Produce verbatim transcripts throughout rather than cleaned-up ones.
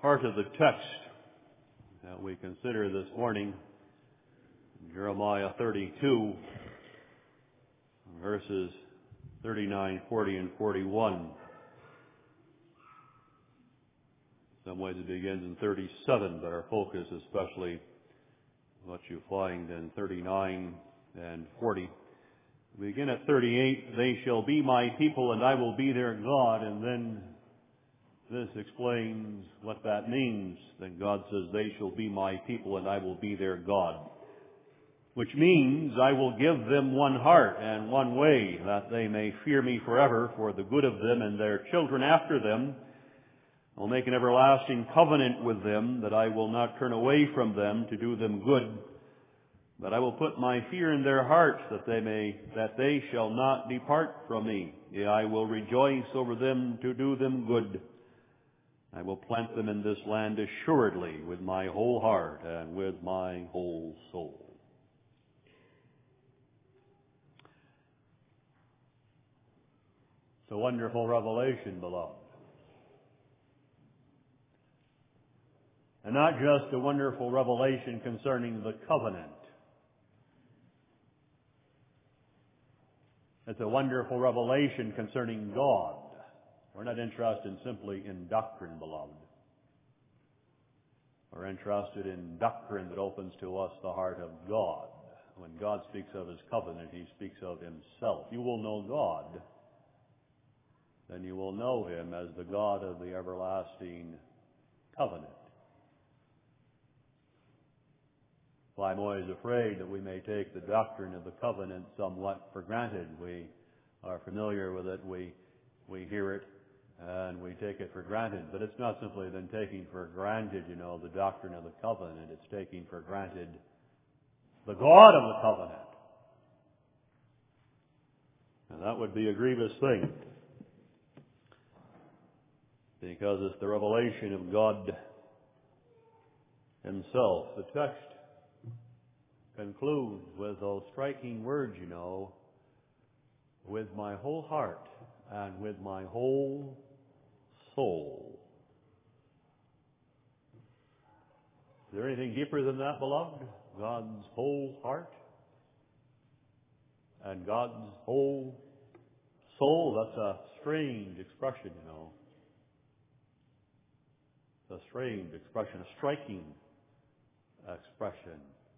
part of the text that we consider this morning, Jeremiah thirty-two, verses thirty-nine, forty, and forty-one. In some ways it begins in thirty-seven, but our focus is especially what you find in thirty-nine and forty. We begin at thirty-eight, they shall be my people and I will be their God, and then this explains what that means. Then God says, they shall be my people and I will be their God. Which means I will give them one heart and one way, that they may fear me forever for the good of them and their children after them. I will make an everlasting covenant with them, that I will not turn away from them to do them good. But I will put my fear in their hearts, that they may, that they shall not depart from me. Yea, I will rejoice over them to do them good. I will plant them in this land assuredly with my whole heart and with my whole soul. It's a wonderful revelation, beloved. And not just a wonderful revelation concerning the covenant. It's a wonderful revelation concerning God. We're not interested simply in doctrine, beloved. We're interested in doctrine that opens to us the heart of God. When God speaks of His covenant, He speaks of Himself. You will know God, then you will know Him as the God of the everlasting covenant. Well, I'm always afraid that we may take the doctrine of the covenant somewhat for granted. We are familiar with it, we we hear it, and we take it for granted. But it's not simply then taking for granted, you know, the doctrine of the covenant. It's taking for granted the God of the covenant. And that would be a grievous thing, because it's the revelation of God Himself. The text concludes with those striking words, you know, with my whole heart and with my whole soul. Is there anything deeper than that, beloved? God's whole heart and God's whole soul. That's a strange expression, you know. It's a strange expression, a striking expression.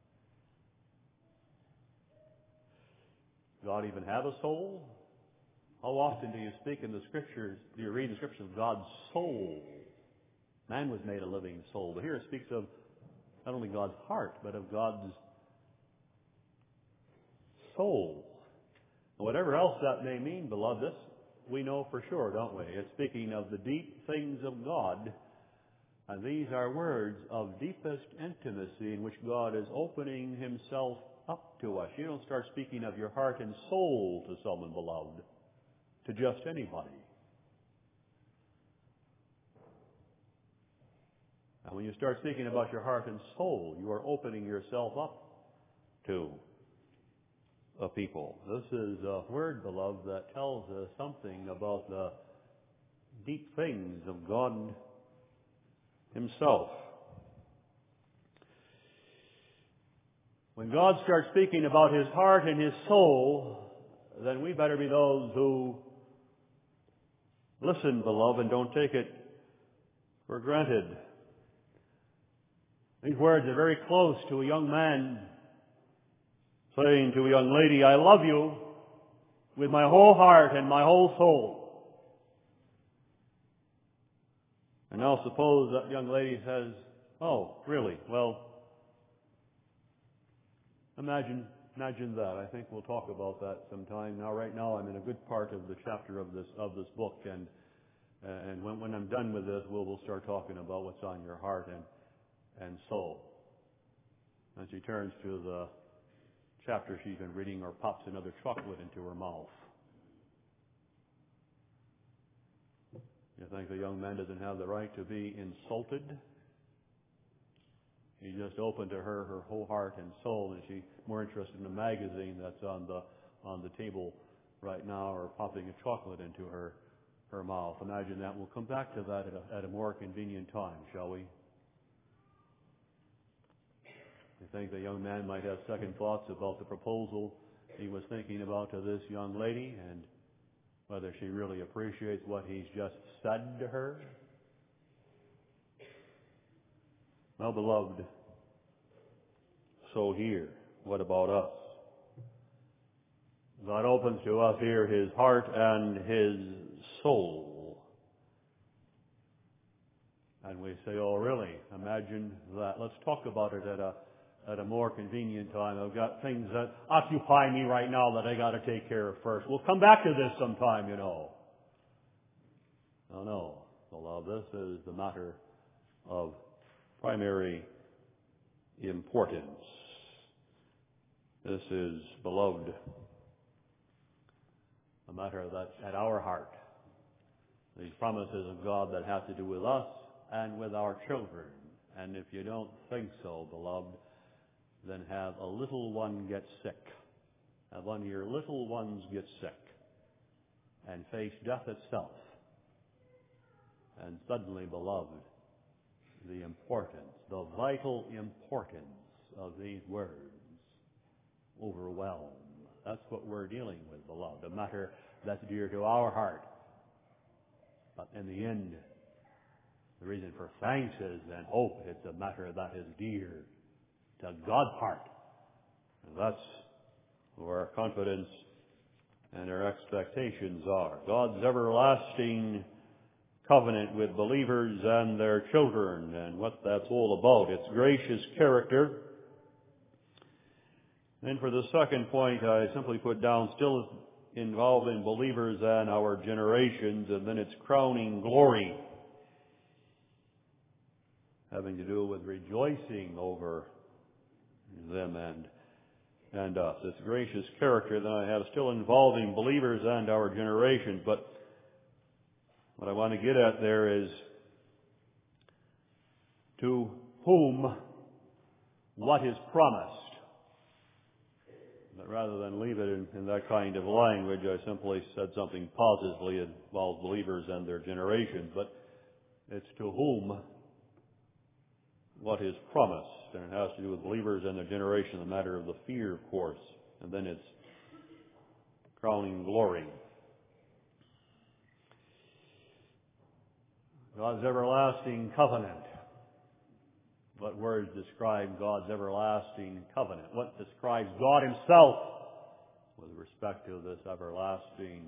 God even have a soul? How often do you speak in the Scriptures, do you read the Scriptures of God's soul? Man was made a living soul. But here it speaks of not only God's heart, but of God's soul. And whatever else that may mean, beloved, this we know for sure, don't we? It's speaking of the deep things of God. And these are words of deepest intimacy in which God is opening Himself up to us. You don't start speaking of your heart and soul to someone, beloved, to just anybody. And when you start speaking about your heart and soul, you are opening yourself up to a people. This is a word, beloved, that tells us something about the deep things of God Himself. When God starts speaking about His heart and His soul, then we better be those who listen, beloved, and don't take it for granted. These words are very close to a young man saying to a young lady, I love you with my whole heart and my whole soul. And now suppose that young lady says, oh, really? Well, Imagine, imagine that. I think we'll talk about that sometime. Now, right now, I'm in a good part of the chapter of this of this book, and and when, when I'm done with this, we'll we'll start talking about what's on your heart and and soul. And she turns to the chapter she's been reading, or pops another chocolate into her mouth. You think the young man doesn't have the right to be insulted? He just opened to her her whole heart and soul, and she's more interested in the magazine that's on the on the table right now, or popping a chocolate into her her mouth. Imagine that. We'll come back to that at a, at a more convenient time, shall we? You think the young man might have second thoughts about the proposal he was thinking about to this young lady and whether she really appreciates what he's just said to her? Well, beloved, so here, what about us? God opens to us here His heart and His soul. And we say, oh, really? Imagine that. Let's talk about it at a at a more convenient time. I've got things that occupy me right now that I got to take care of first. We'll come back to this sometime, you know. No, no. Beloved, this is the matter of primary importance. This is, beloved, a matter that's at our heart. These promises of God that have to do with us and with our children. And if you don't think so, beloved, then have a little one get sick. Have one of your little ones get sick and face death itself. And suddenly, beloved, the importance, the vital importance of these words overwhelm. That's what we're dealing with, beloved, a matter that's dear to our heart. But in the end, the reason for thanks is and hope, it's a matter that is dear to God's heart. And that's where our confidence and our expectations are. God's everlasting covenant with believers and their children, and what that's all about. Its gracious character. And for the second point, I simply put down, still involved in believers and our generations, and then its crowning glory, having to do with rejoicing over them and and us. Its gracious character that I have still involving believers and our generations. But what I want to get at there is to whom what is promised. But rather than leave it in, in that kind of language, I simply said something positively. It involves believers and their generations. But it's to whom what is promised. And it has to do with believers and their generation, the matter of the fear, of course. And then it's crowning glory. God's everlasting covenant. What words describe God's everlasting covenant? What describes God Himself with respect to this everlasting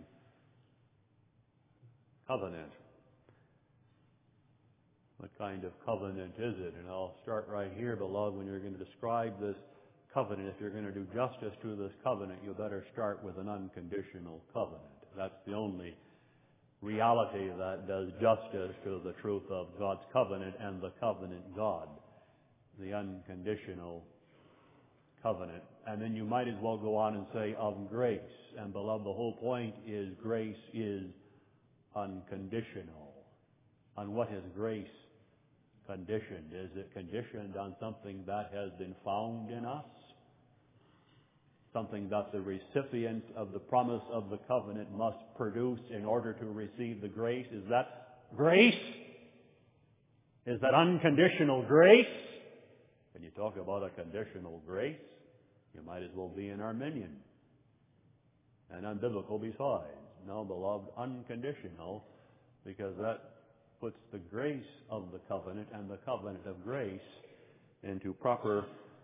covenant? What kind of covenant is it? And I'll start right here, beloved. When you're going to describe this covenant, if you're going to do justice to this covenant, you better start with an unconditional covenant. That's the only reality that does justice to the truth of God's covenant and the covenant God. The unconditional covenant. And then you might as well go on and say of grace. And beloved, the whole point is grace is unconditional. On what is grace conditioned? Is it conditioned on something that has been found in us? Something that the recipient of the promise of the covenant must produce in order to receive the grace? Is that grace? Is that unconditional grace? When you talk about a conditional grace, you might as well be an Arminian and unbiblical besides. No, beloved, unconditional, because that puts the grace of the covenant and the covenant of grace into proper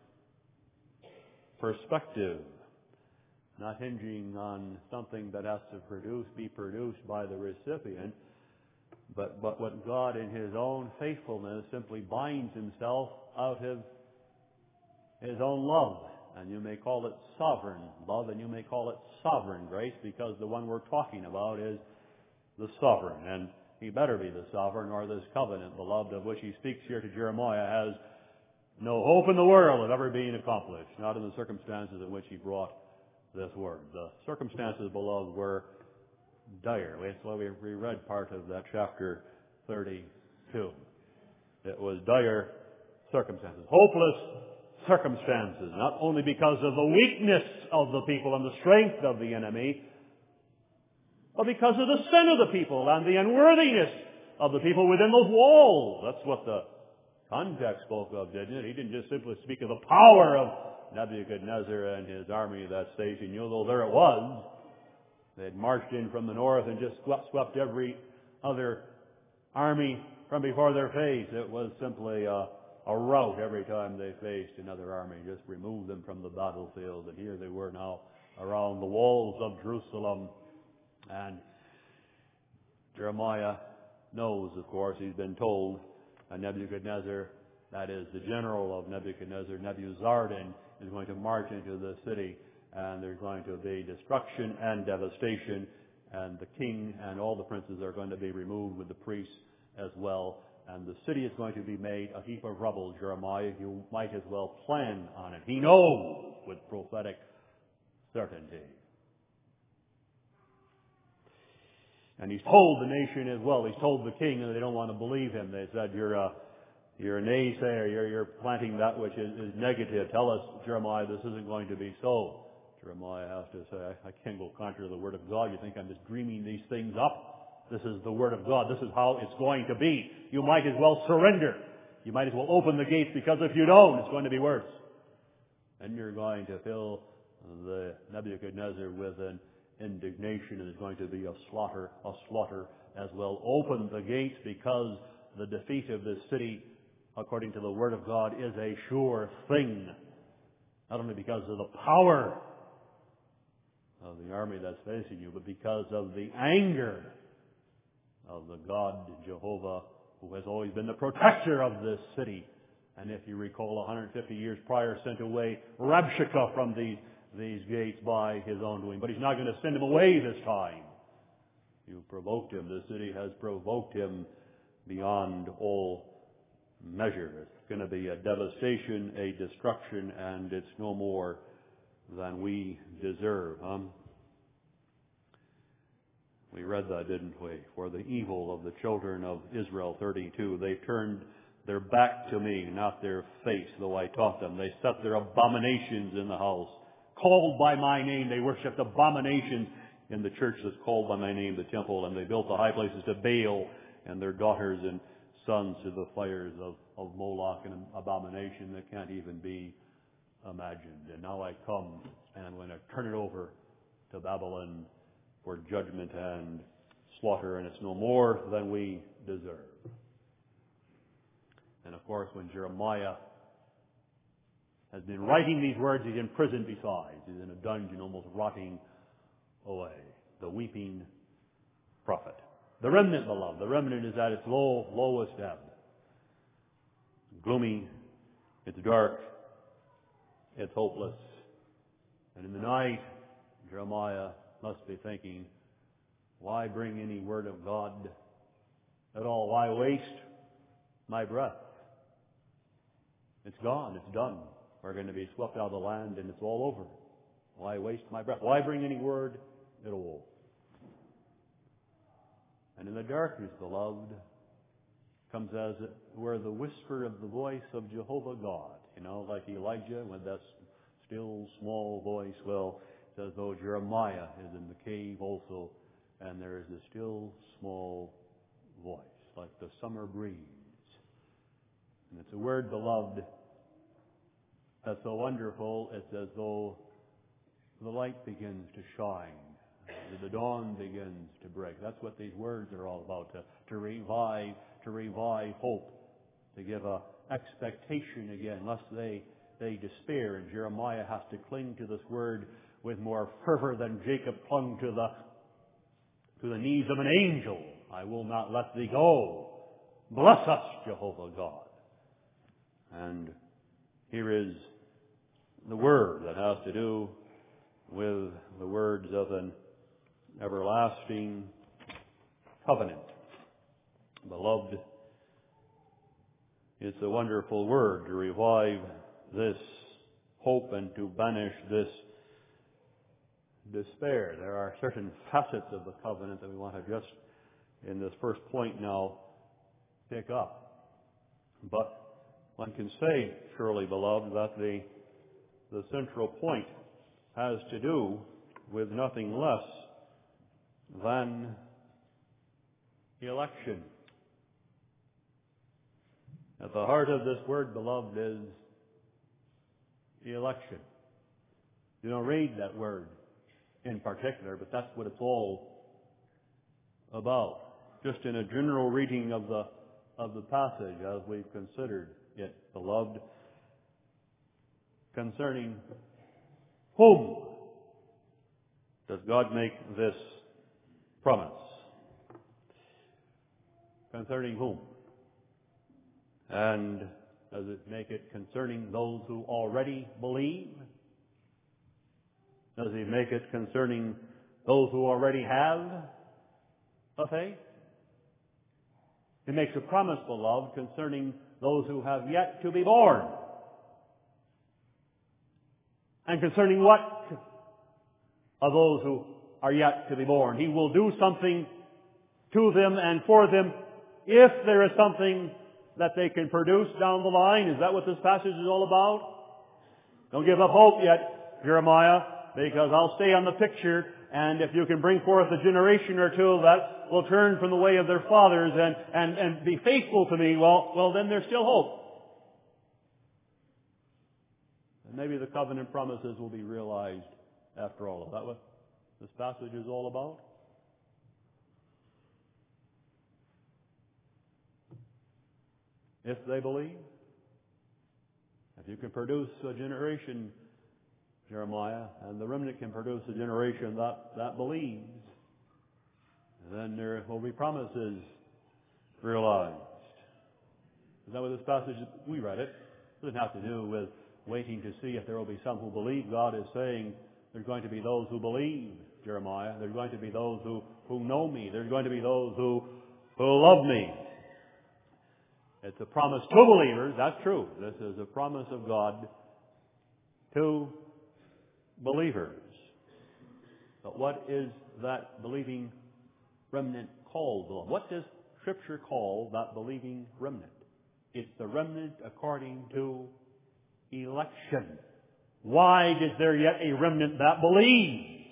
perspective, not hinging on something that has to produce, be produced by the recipient, but, but what God in His own faithfulness simply binds Himself out of His own love. And you may call it sovereign love, and you may call it sovereign grace, because the one we're talking about is the sovereign. And He better be the sovereign, or this covenant, beloved, of which He speaks here to Jeremiah, has no hope in the world of ever being accomplished, not in the circumstances in which He brought this word. The circumstances, beloved, were dire. That's why we reread part of that chapter thirty-two. It was dire circumstances, hopeless circumstances, not only because of the weakness of the people and the strength of the enemy, but because of the sin of the people and the unworthiness of the people within those walls. That's what the context spoke of, didn't it? He didn't just simply speak of the power of Nebuchadnezzar and his army at that stage. And you know, though there it was, they had marched in from the north and just swept, swept every other army from before their face. It was simply a, a rout every time they faced another army. Just remove them from the battlefield. And here they were now around the walls of Jerusalem. And Jeremiah knows, of course, he's been told, and Nebuchadnezzar, that is the general of Nebuchadnezzar, Nebuzaradan, is going to march into the city, and there's going to be destruction and devastation, and the king and all the princes are going to be removed with the priests as well, and the city is going to be made a heap of rubble. Jeremiah, you might as well plan on it. He knows with prophetic certainty. And he's told the nation as well. He's told the king, and they don't want to believe him. They said, you're a, you're a naysayer. You're, you're planting that which is, is negative. Tell us, Jeremiah, this isn't going to be so. Jeremiah has to say, I, I can't go contrary to the Word of God. You think I'm just dreaming these things up? This is the Word of God. This is how it's going to be. You might as well surrender. You might as well open the gates, because if you don't, it's going to be worse. And you're going to fill the Nebuchadnezzar with an indignation, and there's going to be a slaughter, a slaughter as well. Open the gates, because the defeat of this city, according to the Word of God, is a sure thing. Not only because of the power of the army that's facing you, but because of the anger of the God, Jehovah, who has always been the protector of this city. And if you recall, one hundred fifty years prior, sent away Rabshakeh from these these gates by his own doing. But he's not going to send him away this time. You provoked him. The city has provoked him beyond all measure. It's going to be a devastation, a destruction, and it's no more than we deserve. Huh? We read that, didn't we? For the evil of the children of Israel, thirty-two. They turned their back to me, not their face, though I taught them. They set their abominations in the house. Called by my name, they worshipped abominations in the church that's called by my name, the temple, and they built the high places to Baal, and their daughters and sons to the fires of, of Moloch, and abomination that can't even be imagined. And now I come, and I'm going to turn it over to Babylon for judgment and slaughter, and it's no more than we deserve. And of course, when Jeremiah has been writing these words, he's in prison besides. He's in a dungeon, almost rotting away. The weeping prophet. The remnant, beloved. The remnant is at its low, lowest ebb. Gloomy. It's dark. It's hopeless. And in the night, Jeremiah must be thinking, why bring any word of God at all? Why waste my breath? It's gone. It's done. We're going to be swept out of the land, and it's all over. Why waste my breath? Why bring any word at all? And in the darkness, beloved, comes as it were the whisper of the voice of Jehovah God. You know, like Elijah with that still small voice. Well, it's as though Jeremiah is in the cave also, and there is a still small voice, like the summer breeze. And it's a word, beloved, that's so wonderful. It's as though the light begins to shine. The dawn begins to break. That's what these words are all about, to, to revive, to revive hope, to give a expectation again, lest they, they despair. And Jeremiah has to cling to this word with more fervor than Jacob clung to the, to the knees of an angel. I will not let thee go. Bless us, Jehovah God. And here is the word that has to do with the words of an everlasting covenant. Beloved, it's a wonderful word to revive this hope and to banish this despair. There are certain facets of the covenant that we want to just, in this first point now, pick up. But one can say, surely, beloved, that the, the central point has to do with nothing less than election. At the heart of this word, beloved, is election. You don't read that word in particular, but that's what it's all about. Just in a general reading of the of the passage as we've considered it, beloved, concerning whom does God make this promise? Concerning whom? And does it make it concerning those who already believe? Does He make it concerning those who already have a faith? He makes a promise, beloved, concerning those who have yet to be born. And concerning what? Of those who are yet to be born. He will do something to them and for them if there is something that they can produce down the line. Is that what this passage is all about? Don't give up hope yet, Jeremiah, because I'll stay on the picture, and if you can bring forth a generation or two that will turn from the way of their fathers and, and, and be faithful to me, well, well, then there's still hope. And maybe the covenant promises will be realized after all. Is that what this passage is all about? If they believe, if you can produce a generation, Jeremiah, and the remnant can produce a generation that, that believes, then there will be promises realized. Is that what this passage, we read it, it doesn't have to do with waiting to see if there will be some who believe. God is saying there's going to be those who believe, Jeremiah. There's going to be those who, who know me. There's going to be those who, who love me. It's a promise to believers, that's true. This is a promise of God to believers. But what is that believing remnant called? What does Scripture call that believing remnant? It's the remnant according to election. Why is there yet a remnant that believes?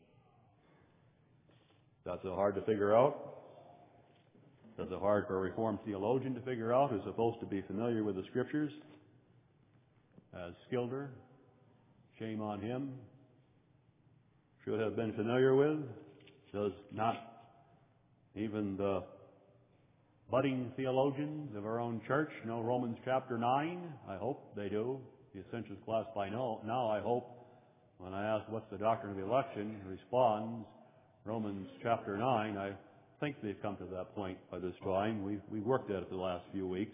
That's so hard to figure out. That's so hard for a Reformed theologian to figure out who's supposed to be familiar with the Scriptures. As Skilder, shame on him, should have been familiar with. Does not even the budding theologians of our own church know Romans chapter nine? I hope they do. The Essentials class by now, now I hope, when I ask what's the doctrine of the election, responds Romans chapter nine. I think they've come to that point by this time. We've, we've worked at it the last few weeks.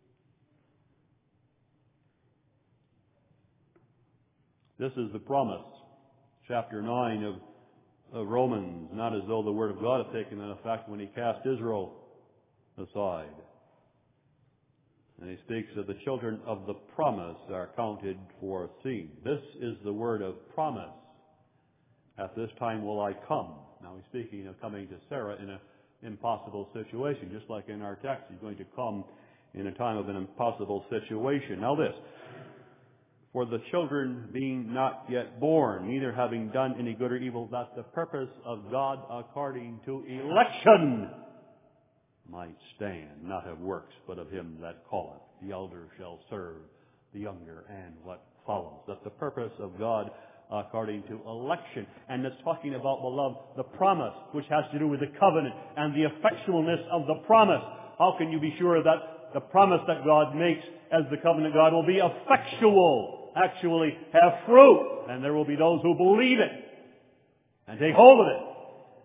This is the promise, chapter nine of, of Romans, not as though the Word of God had taken an effect when He cast Israel aside. And He speaks of the children of the promise are counted for seed. This is the word of promise. At this time will I come. Now He's speaking of coming to Sarah in an impossible situation. Just like in our text, He's going to come in a time of an impossible situation. Now this, for the children being not yet born, neither having done any good or evil, that the purpose of God according to election might stand, not of works, but of Him that calleth. The elder shall serve the younger, and what follows. That the purpose of God according to election. And it's talking about, beloved, the promise, which has to do with the covenant and the effectualness of the promise. How can you be sure that the promise that God makes as the covenant God will be effectual, actually have fruit? And there will be those who believe it and take hold of it.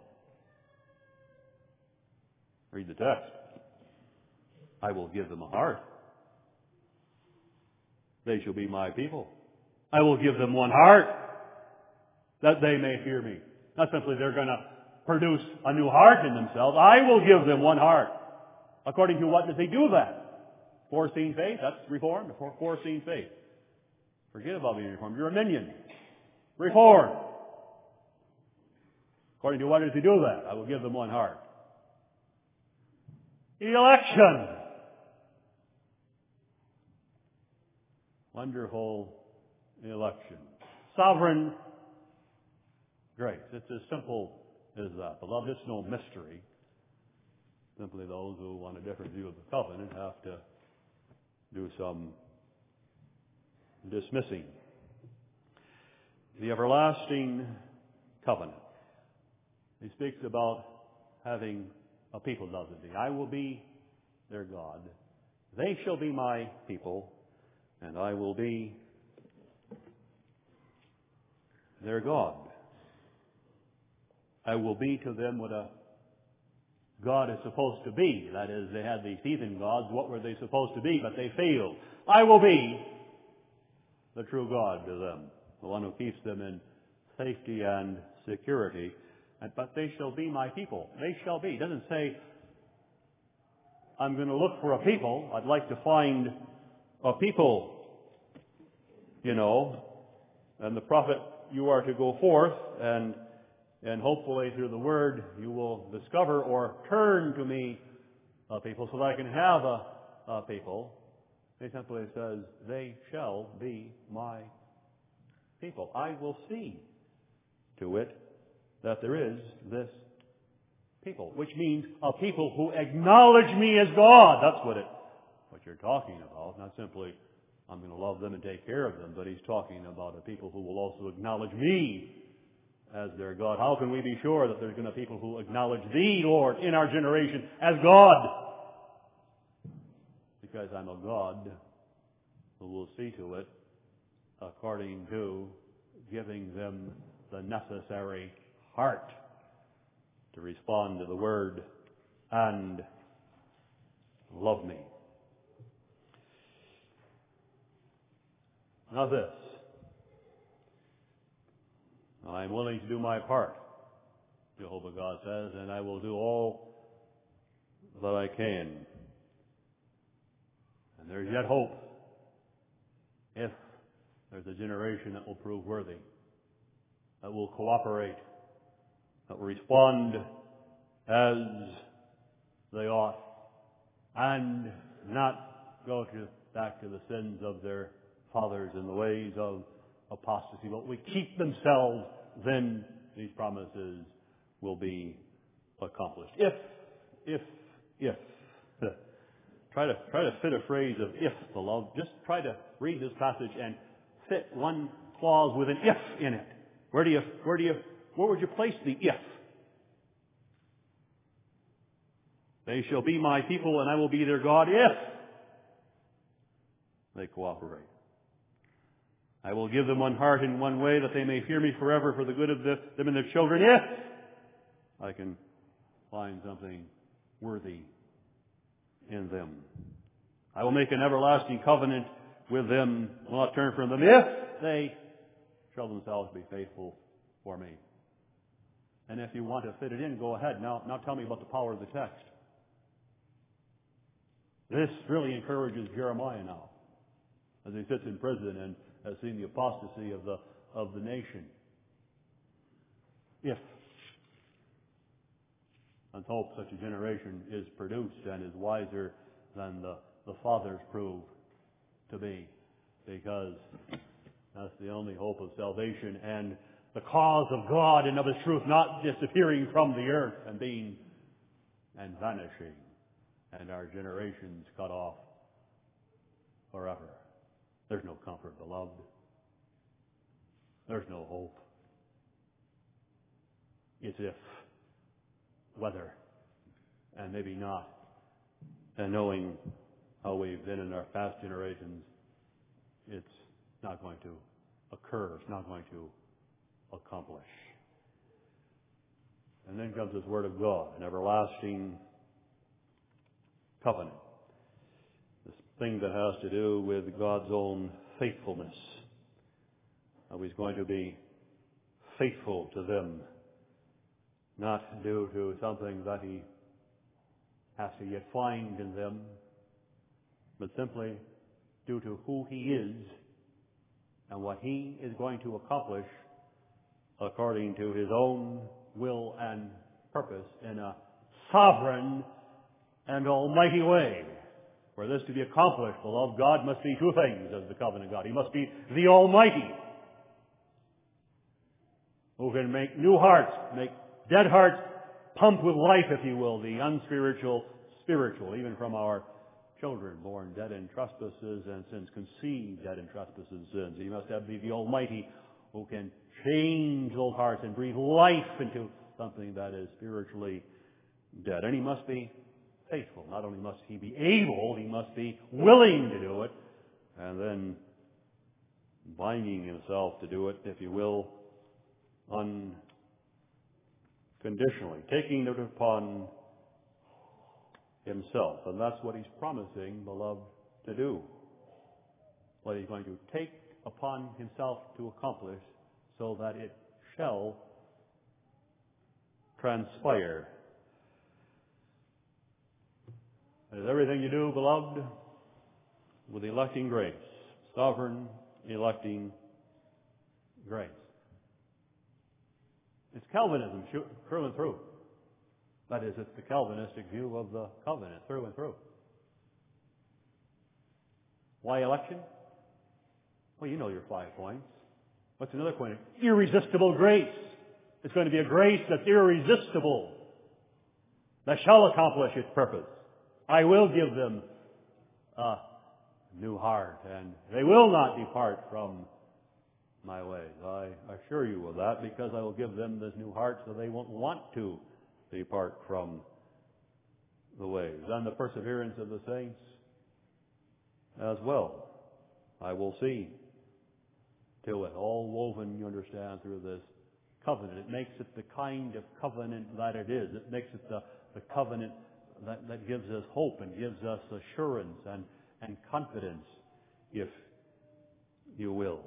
Read the text. I will give them a heart. They shall be my people. I will give them one heart, that they may fear me. Not simply they're going to produce a new heart in themselves. I will give them one heart. According to what does He do that? Foreseen faith? That's Reformed. Foreseen faith. Forget about being Reformed. You're a minion. Reformed. According to what does He do that? I will give them one heart. Election. Wonderful election. Sovereign grace. It's as simple is that. Beloved, it's no mystery. Simply those who want a different view of the covenant have to do some dismissing. The everlasting covenant. He speaks about having a people, doesn't he? I will be their God. They shall be my people, and I will be their God. I will be to them what a God is supposed to be. That is, they had these heathen gods. What were they supposed to be? But they failed. I will be the true God to them, the one who keeps them in safety and security. But they shall be my people. They shall be. It doesn't say, I'm going to look for a people. I'd like to find a people, you know. And the prophet, you are to go forth, and and hopefully through the word you will discover or turn to me a people so that I can have a, a people. He simply says, they shall be my people. I will see to it that there is this people, which means a people who acknowledge me as God. That's what it, what you're talking about. Not simply, I'm going to love them and take care of them, but he's talking about a people who will also acknowledge me as their God. How can we be sure that there's going to be people who acknowledge thee, Lord, in our generation as God? Because I'm a God who will see to it according to giving them the necessary heart to respond to the word and love me. Now this, I'm willing to do my part, Jehovah God says, and I will do all that I can. And there's yet hope if there's a generation that will prove worthy, that will cooperate, that will respond as they ought, and not go to, back to the sins of their fathers and the ways of apostasy, but we keep themselves, then these promises will be accomplished. If, if, if. Try to, try to fit a phrase of if, beloved. Just try to read this passage and fit one clause with an if in it. Where do you, where do you, where would you place the if? They shall be my people and I will be their God if they cooperate. I will give them one heart in one way that they may fear me forever for the good of the, them and their children if I can find something worthy in them. I will make an everlasting covenant with them, will not turn from them if they show themselves to be faithful for me. And if you want to fit it in, go ahead. Now, now tell me about the power of the text. This really encourages Jeremiah now, as he sits in prison and has seen the apostasy of the of the nation. If let's hope such a generation is produced and is wiser than the, the fathers proved to be, because that's the only hope of salvation and the cause of God and of His truth not disappearing from the earth and being and vanishing, and our generations cut off forever. There's no comfort, beloved. There's no hope. It's if, whether, and maybe not. And knowing how we've been in our past generations, it's not going to occur. It's not going to accomplish. And then comes this Word of God, an everlasting covenant. This thing that has to do with God's own faithfulness. How He's going to be faithful to them, not due to something that He has to yet find in them, but simply due to who He is and what He is going to accomplish according to His own will and purpose in a sovereign and almighty way. For this to be accomplished, beloved, God must be two things as the covenant God. He must be the Almighty, who can make new hearts, make dead hearts pumped with life, if you will, the unspiritual, spiritual, even from our children born dead in trespasses and sins, conceived dead in trespasses and sins. He must have be the Almighty who can change those hearts and breathe life into something that is spiritually dead. And He must be faithful. Not only must He be able, He must be willing to do it, and then binding Himself to do it, if you will, unconditionally, taking it upon Himself. And that's what He's promising, beloved, to do. What He's going to take upon Himself to accomplish so that it shall transpire. It is everything you do, beloved, with electing grace. Sovereign electing grace. It's Calvinism through and through. That is, it's the Calvinistic view of the covenant through and through. Why election? Well, you know your five points. What's another point? Irresistible grace. It's going to be a grace that's irresistible, that shall accomplish its purpose. I will give them a new heart, and they will not depart from my ways. I assure you of that, because I will give them this new heart so they won't want to depart from the ways. And the perseverance of the saints as well. I will see to it, all woven, you understand, through this covenant. It makes it the kind of covenant that it is. It makes it the, the covenant that, that gives us hope and gives us assurance and, and confidence, if you will.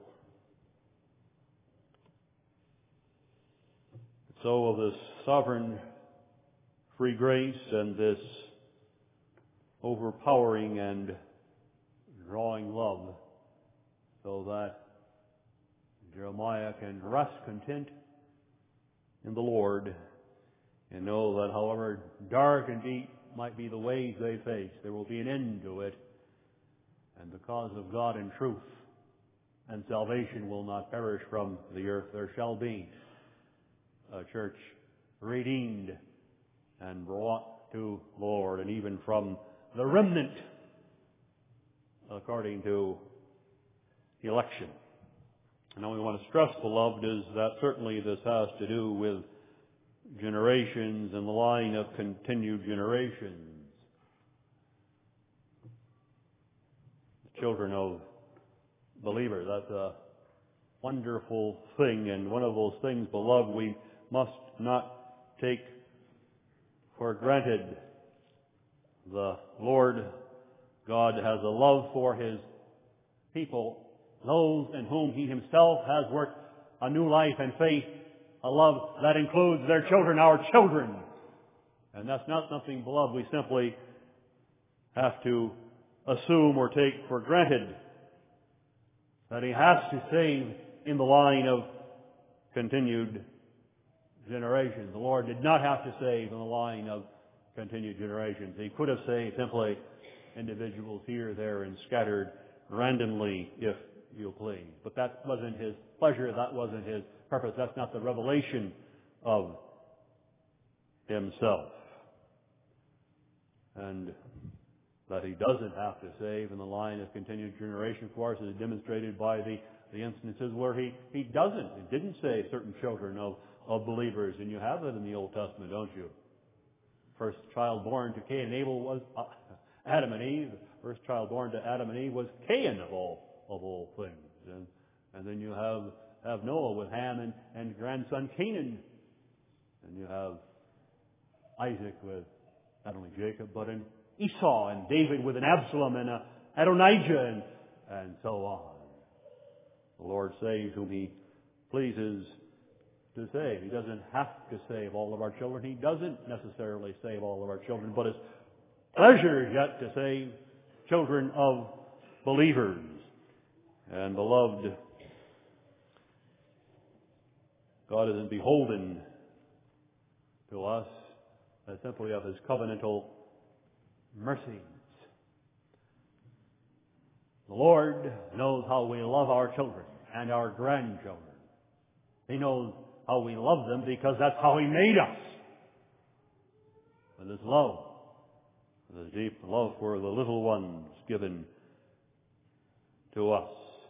So of this sovereign free grace and this overpowering and drawing love, so that Jeremiah can rest content in the Lord and know that however dark and deep might be the ways they face, there will be an end to it, and the cause of God and truth and salvation will not perish from the earth. There shall be a church redeemed and brought to the Lord, and even from the remnant, according to election. And all we want to stress, beloved, is that certainly this has to do with generations and the line of continued generations. The children of believers, that's a wonderful thing, and one of those things, beloved, we must not take for granted. The Lord God has a love for His people, those in whom He Himself has worked a new life and faith, a love that includes their children, our children. And that's not something, beloved, we simply have to assume or take for granted, that He has to save in the line of continued generations. The Lord did not have to save in the line of continued generations. He could have saved simply individuals here, there, and scattered randomly, if you please. But that wasn't His pleasure. That wasn't His purpose. That's not the revelation of Himself. And that He doesn't have to save in the line of continued generation for us is demonstrated by the, the instances where He, He doesn't. He didn't save certain children of, of believers. And you have that in the Old Testament, don't you? First child born to Cain and Abel was uh, Adam and Eve. The first child born to Adam and Eve was Cain of all of all things. And, and then you have, have Noah with Ham and, and grandson Canaan. And you have Isaac with not only Jacob, but an Esau, and David with an Absalom and a Adonijah, and, and so on. The Lord saves whom He pleases to save. He doesn't have to save all of our children. He doesn't necessarily save all of our children, but His pleasure is yet to save children of believers. And beloved, God isn't beholden to us as simply of His covenantal mercies. The Lord knows how we love our children and our grandchildren. He knows how we love them, because that's how He made us. With His love, with His deep love for the little ones given to us.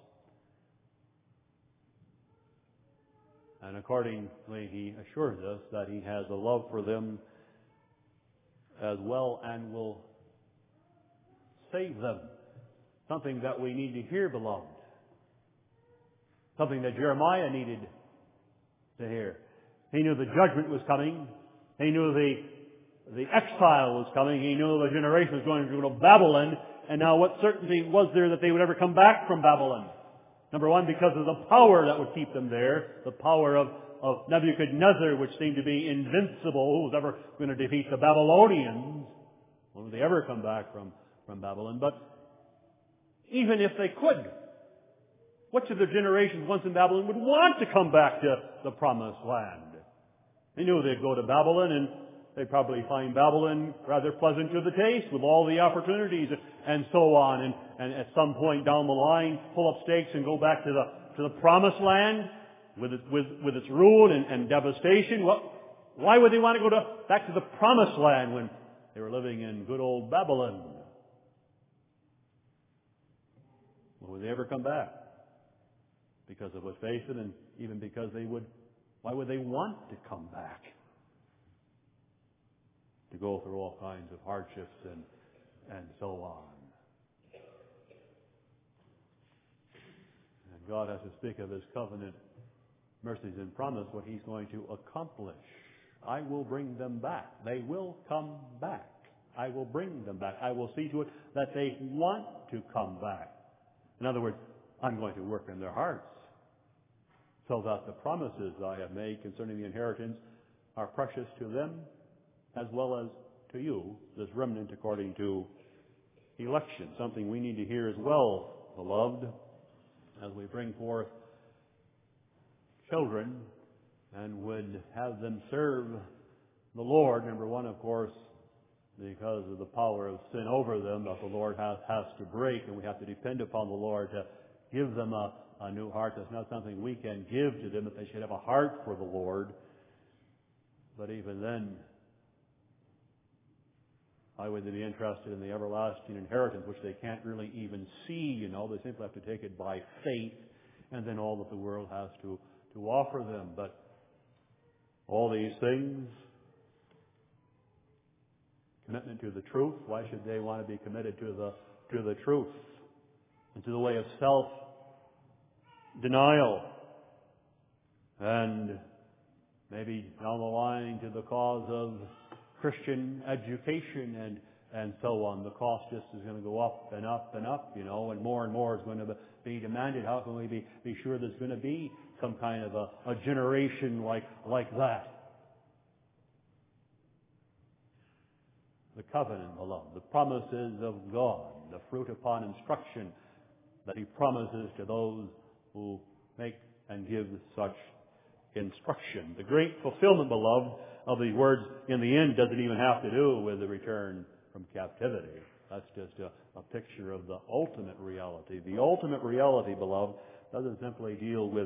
And accordingly, He assures us that He has a love for them as well and will save them. Something that we need to hear, beloved. Something that Jeremiah needed to hear. He knew the judgment was coming. He knew the, the exile was coming. He knew the generation was going to go to Babylon. And now what certainty was there that they would ever come back from Babylon? Number one, because of the power that would keep them there. The power of, of Nebuchadnezzar, which seemed to be invincible. Who was ever going to defeat the Babylonians? When would they ever come back from, from Babylon? But even if they could, which of the generations once in Babylon would want to come back to the promised land? They knew they'd go to Babylon, and they'd probably find Babylon rather pleasant to the taste, with all the opportunities and so on. And, and at some point down the line, pull up stakes and go back to the to the promised land with its, with, with its ruin and, and devastation. What, why would they want to go to, back to the promised land when they were living in good old Babylon? Will they ever come back? Because of what's facing, and even because they would, why would they want to come back? To go through all kinds of hardships and, and so on. And God has to speak of His covenant mercies and promise, what He's going to accomplish. I will bring them back. They will come back. I will bring them back. I will see to it that they want to come back. In other words, I'm going to work in their hearts so that the promises I have made concerning the inheritance are precious to them as well as to you, this remnant, according to election. Something we need to hear as well, beloved, as we bring forth children and would have them serve the Lord. Number one, of course, because of the power of sin over them that the Lord has, has to break, and we have to depend upon the Lord to give them a, a new heart. That's not something we can give to them, but they should have a heart for the Lord. But even then, why would they be interested in the everlasting inheritance, which they can't really even see, you know? They simply have to take it by faith, and then all that the world has to, to offer them. But all these things, commitment to the truth. Why should they want to be committed to the to the truth and to the way of self-denial, and maybe down the line to the cause of Christian education and and so on? The cost just is going to go up and up and up, you know, and more and more is going to be demanded. How can we be be sure there's going to be some kind of a, a generation like like that? The covenant, beloved, the promises of God, the fruit upon instruction that He promises to those who make and give such instruction. The great fulfillment, beloved, of these words in the end doesn't even have to do with the return from captivity. That's just a, a picture of the ultimate reality. The ultimate reality, beloved, doesn't simply deal with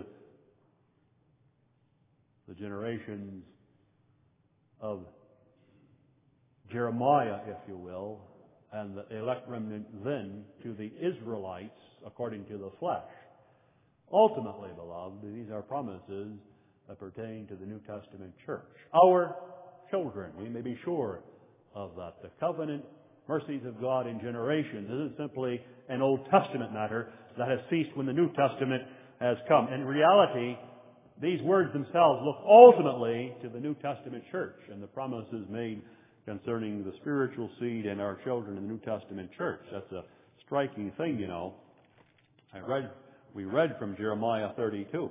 the generations of Jeremiah, if you will, and the elect remnant then to the Israelites according to the flesh. Ultimately, beloved, these are promises that pertain to the New Testament church. Our children, we may be sure of that. The covenant mercies of God in generations isn't simply an Old Testament matter that has ceased when the New Testament has come. In reality, these words themselves look ultimately to the New Testament church and the promises made concerning the spiritual seed and our children in the New Testament church. That's a striking thing, you know. I read, we read from Jeremiah thirty-two.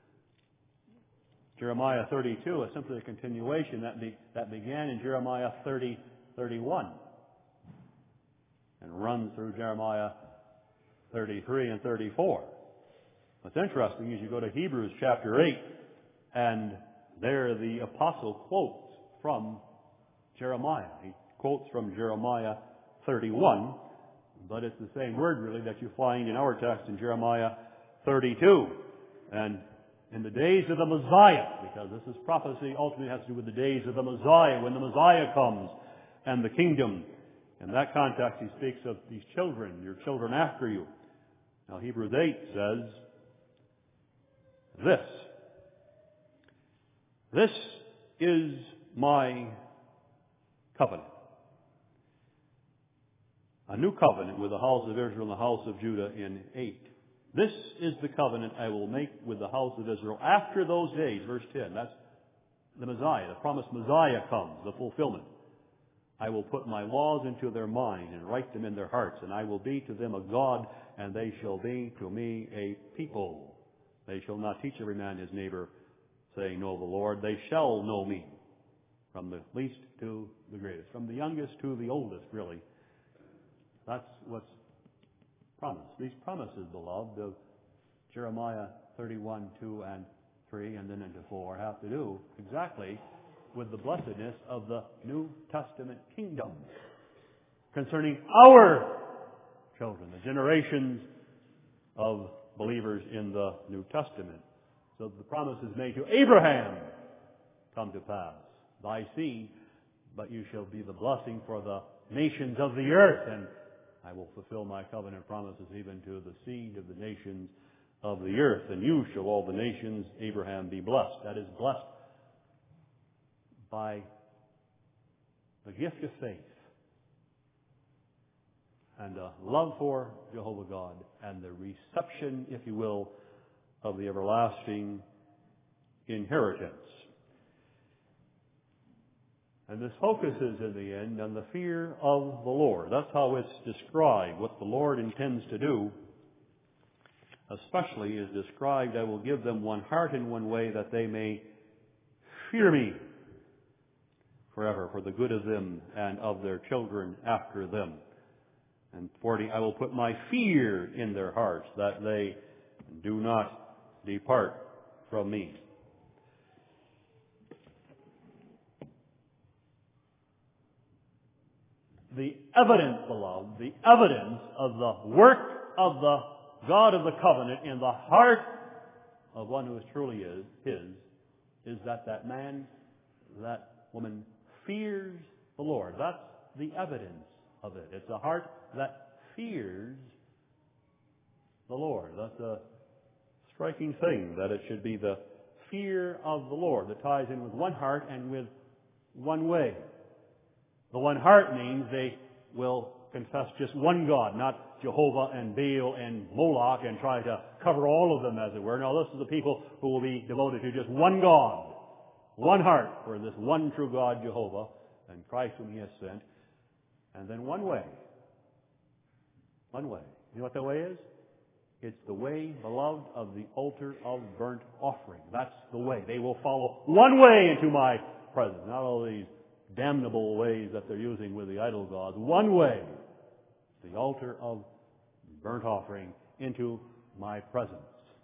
Jeremiah thirty-two is simply a continuation that be, that began in Jeremiah thirty, thirty-one and runs through Jeremiah thirty-three and thirty-four. What's interesting is you go to Hebrews chapter eight, and there the apostle quotes from Jeremiah. He quotes from Jeremiah thirty-one, but it's the same word really that you find in our text in Jeremiah thirty-two. And in the days of the Messiah, because this is prophecy ultimately has to do with the days of the Messiah, when the Messiah comes and the kingdom. In that context, he speaks of these children, your children after you. Now, Hebrews eight says this. This is my covenant. A new covenant with the house of Israel and the house of Judah in eight. This is the covenant I will make with the house of Israel after those days. Verse ten. That's the Messiah. The promised Messiah comes, the fulfillment. I will put my laws into their mind and write them in their hearts, and I will be to them a God, and they shall be to me a people. They shall not teach every man his neighbor, saying, know the Lord. They shall know me, from the least to the greatest, from the youngest to the oldest, really. That's what's promised. These promises, beloved, of Jeremiah thirty-one, two and three, and then into four, have to do exactly with the blessedness of the New Testament kingdom concerning our children, the generations of believers in the New Testament. So the promise is made to Abraham come to pass. Thy seed, but you shall be the blessing for the nations of the earth, and I will fulfill my covenant promises even to the seed of the nations of the earth. And you shall all the nations, Abraham, be blessed. That is, blessed by the gift of faith and a love for Jehovah God and the reception, if you will, of the everlasting inheritance. And this focuses in the end on the fear of the Lord. That's how it's described. What the Lord intends to do, especially, is described, I will give them one heart and one way, that they may fear me forever, for the good of them and of their children after them. And forty, I will put my fear in their hearts, that they do not depart from me. The evidence, beloved, the evidence of the work of the God of the covenant in the heart of one who is truly is, his, is that that man, that woman fears the Lord. That's the evidence of it. It's a heart that fears the Lord. That's a striking thing, that it should be the fear of the Lord that ties in with one heart and with one way. The one heart means they will confess just one God, not Jehovah and Baal and Moloch and try to cover all of them, as it were. No, this is the people who will be devoted to just one God, one heart for this one true God, Jehovah, and Christ whom He has sent, and then one way. One way. You know what that way is? It's the way, beloved, of the altar of burnt offering. That's the way. They will follow one way into my presence, not all these damnable ways that they're using with the idol gods. One way, the altar of burnt offering into my presence.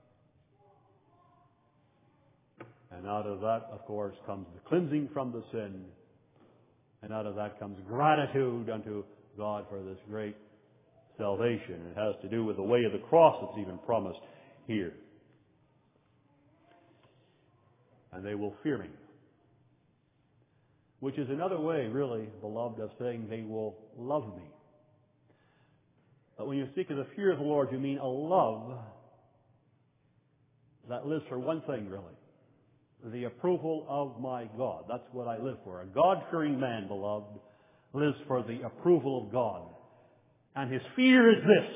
And out of that, of course, comes the cleansing from the sin. And out of that comes gratitude unto God for this great salvation. It has to do with the way of the cross that's even promised here. And they will fear me. Which is another way, really, beloved, of saying they will love me. But when you speak of the fear of the Lord, you mean a love that lives for one thing, really. The approval of my God. That's what I live for. A God-fearing man, beloved, lives for the approval of God. And his fear is this,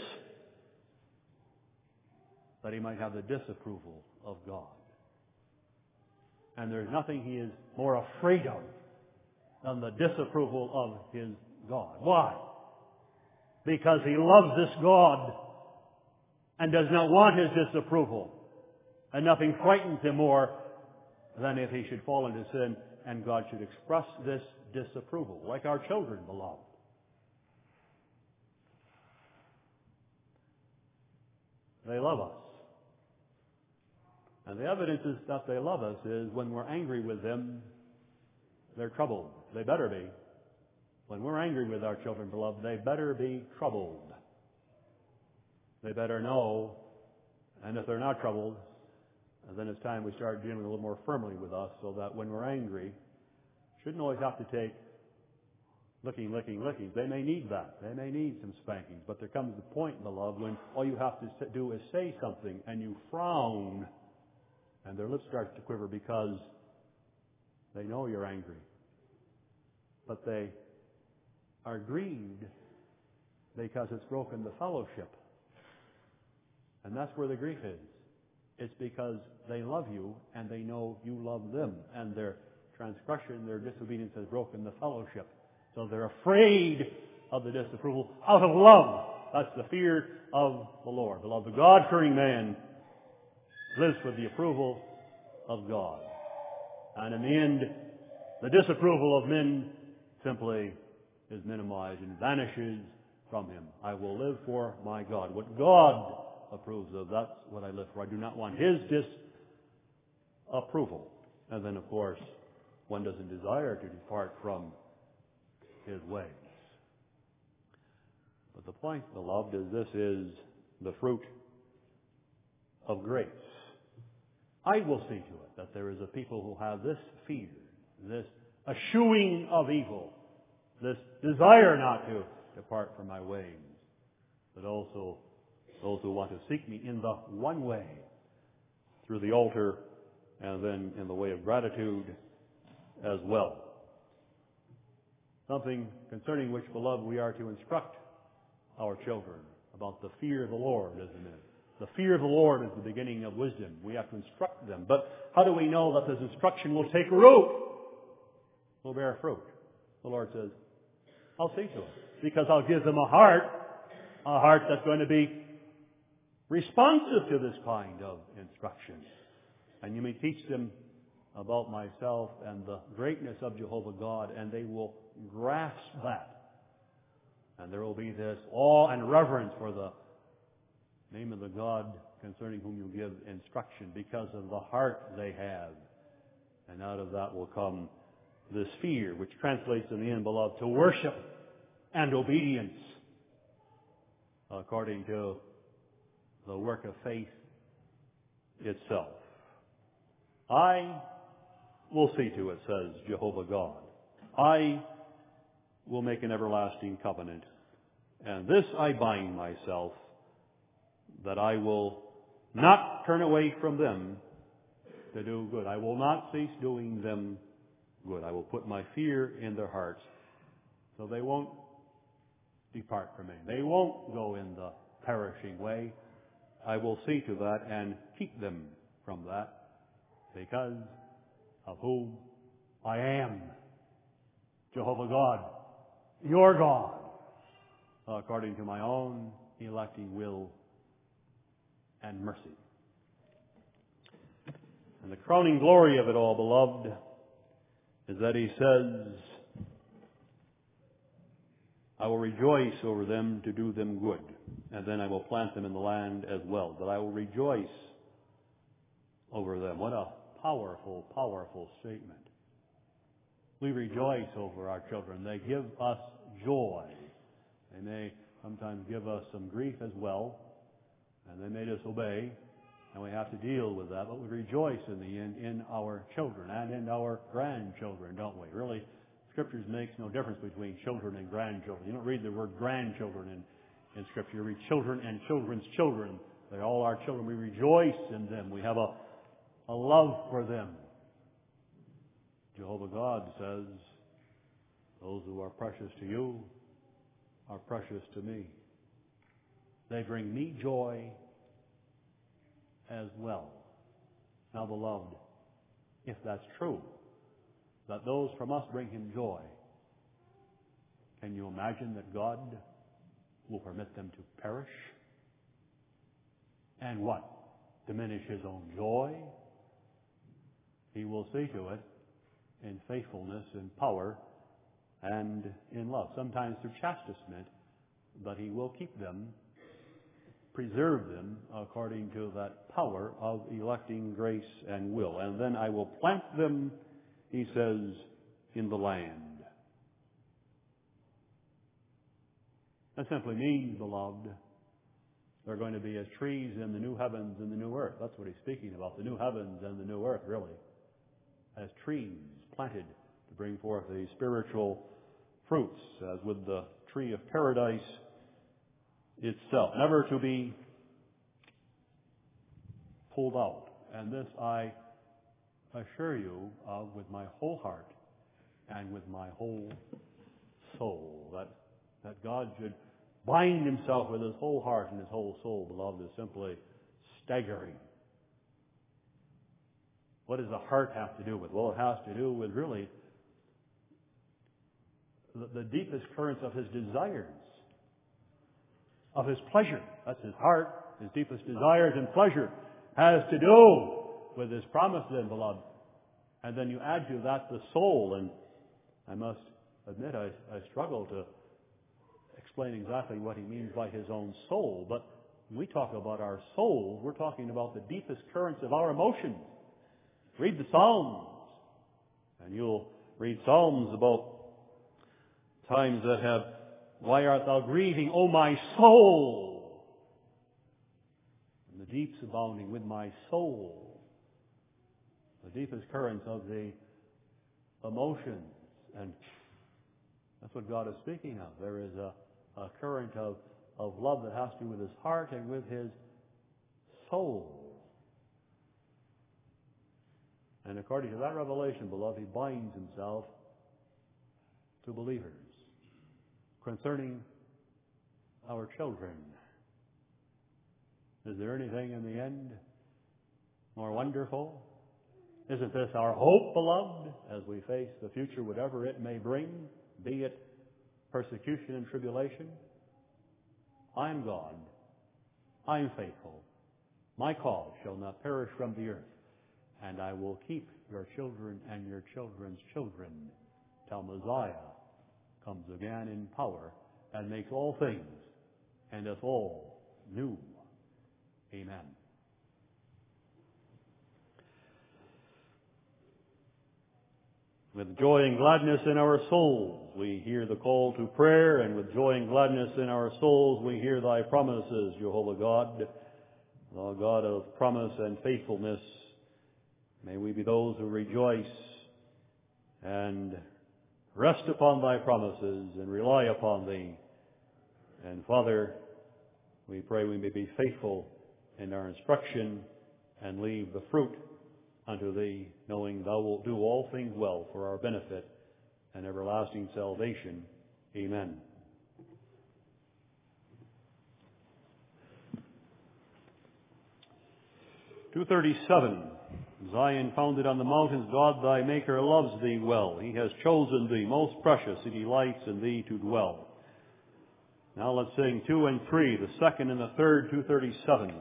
that he might have the disapproval of God. And there's nothing he is more afraid of than the disapproval of his God. Why? Because he loves this God and does not want his disapproval. And nothing frightens him more than if he should fall into sin and God should express this disapproval, like our children, beloved. They love us. And the evidence is that they love us is when we're angry with them, they're troubled. They better be. When we're angry with our children, beloved, they better be troubled. They better know, and if they're not troubled, And then it's time we start dealing a little more firmly with us so that when we're angry, shouldn't always have to take licking, licking, licking. They may need that. They may need some spankings. But there comes the point, beloved, when all you have to do is say something and you frown and their lips start to quiver because they know you're angry. But they are grieved because it's broken the fellowship. And that's where the grief is. It's because they love you and they know you love them. And their transgression, their disobedience has broken the fellowship. So they're afraid of the disapproval out of love. That's the fear of the Lord. Beloved, the God-fearing man lives for the approval of God. And in the end, the disapproval of men simply is minimized and vanishes from him. I will live for my God. What God approves of, that's what I live for. I do not want his disapproval. And then, of course, one doesn't desire to depart from his ways. But the point, beloved, is this is the fruit of grace. I will see to it that there is a people who have this fear, this eschewing of evil, this desire not to depart from my ways, but also those who want to seek me in the one way, through the altar, and then in the way of gratitude as well. Something concerning which, beloved, we are to instruct our children about the fear of the Lord, isn't it? The fear of the Lord is the beginning of wisdom. We have to instruct them. But how do we know that this instruction will take root? Will bear fruit. The Lord says, I'll see to it. Because I'll give them a heart, a heart that's going to be responsive to this kind of instruction. And you may teach them about myself and the greatness of Jehovah God, and they will grasp that. And there will be this awe and reverence for the name of the God concerning whom you give instruction because of the heart they have. And out of that will come this fear, which translates in the end, beloved, to worship and obedience according to the work of faith itself. I will see to it, says Jehovah God. I will make an everlasting covenant. And this I bind myself, that I will not turn away from them to do good. I will not cease doing them good. I will put my fear in their hearts so they won't depart from me. They won't go in the perishing way. I will see to that and keep them from that because of whom I am. Jehovah God, your God, according to my own electing will and mercy. And the crowning glory of it all, beloved, is that he says, I will rejoice over them to do them good, and then I will plant them in the land as well. But I will rejoice over them. What a powerful, powerful statement. We rejoice over our children. They give us joy. They may sometimes give us some grief as well, and they may disobey, and we have to deal with that. But we rejoice in the end in our children and in our grandchildren, don't we? Really, Scriptures makes no difference between children and grandchildren. You don't read the word grandchildren in, in Scripture. You read children and children's children. They're all our children. We rejoice in them. We have a, a love for them. Jehovah God says, those who are precious to you are precious to me. They bring me joy as well. Now, beloved, if that's true, that those from us bring him joy, can you imagine that God will permit them to perish? And what? Diminish his own joy? He will see to it in faithfulness, in power, and in love. Sometimes through chastisement, but he will keep them, preserve them according to that power of electing grace and will. And then I will plant them, he says, in the land. That simply means, beloved, They're going to be as trees in the new heavens and the new earth. That's what he's speaking about, the new heavens and the new earth, really. As trees planted to bring forth the spiritual fruits, as with the tree of paradise itself, never to be pulled out. And this I assure you of with my whole heart and with my whole soul, that, that God should bind himself with his whole heart and his whole soul, beloved, is simply staggering. What does the heart have to do with? Well, it has to do with really the, the deepest currents of his desires, of his pleasure. That's his heart. His deepest desires and pleasure has to do with his promise then, beloved. And then you add to that the soul, and I must admit I, I struggle to explain exactly what he means by his own soul. But when we talk about our souls, we're talking about the deepest currents of our emotions. Read the Psalms, and you'll read Psalms about times that have, why art thou grieving, O my soul? And the deeps abounding with my soul. The deepest currents of the emotions. And that's what God is speaking of. There is a, a current of, of love that has to do with his heart and with his soul. And according to that revelation, beloved, he binds himself to believers concerning our children. Is there anything in the end more wonderful? Isn't this our hope, beloved, as we face the future, whatever it may bring, be it persecution and tribulation? I'm God. I'm faithful. My cause shall not perish from the earth, and I will keep your children and your children's children till Messiah comes again in power and makes all things and us all new. Amen. With joy and gladness in our souls, we hear the call to prayer, and with joy and gladness in our souls, we hear thy promises, Jehovah God, thou God of promise and faithfulness. May we be those who rejoice and rest upon thy promises and rely upon thee. And Father, we pray we may be faithful in our instruction and leave the fruit unto thee, knowing thou wilt do all things well for our benefit and everlasting salvation. Amen. two thirty-seven. Zion founded on the mountains, God thy Maker loves thee well. He has chosen thee most precious. He delights in thee to dwell. Now let's sing two and three, the second and the third, two thirty-seven.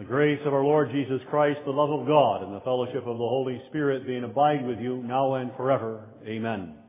grace of our Lord Jesus Christ, the love of God, and the fellowship of the Holy Spirit be and abide with you now and forever. Amen.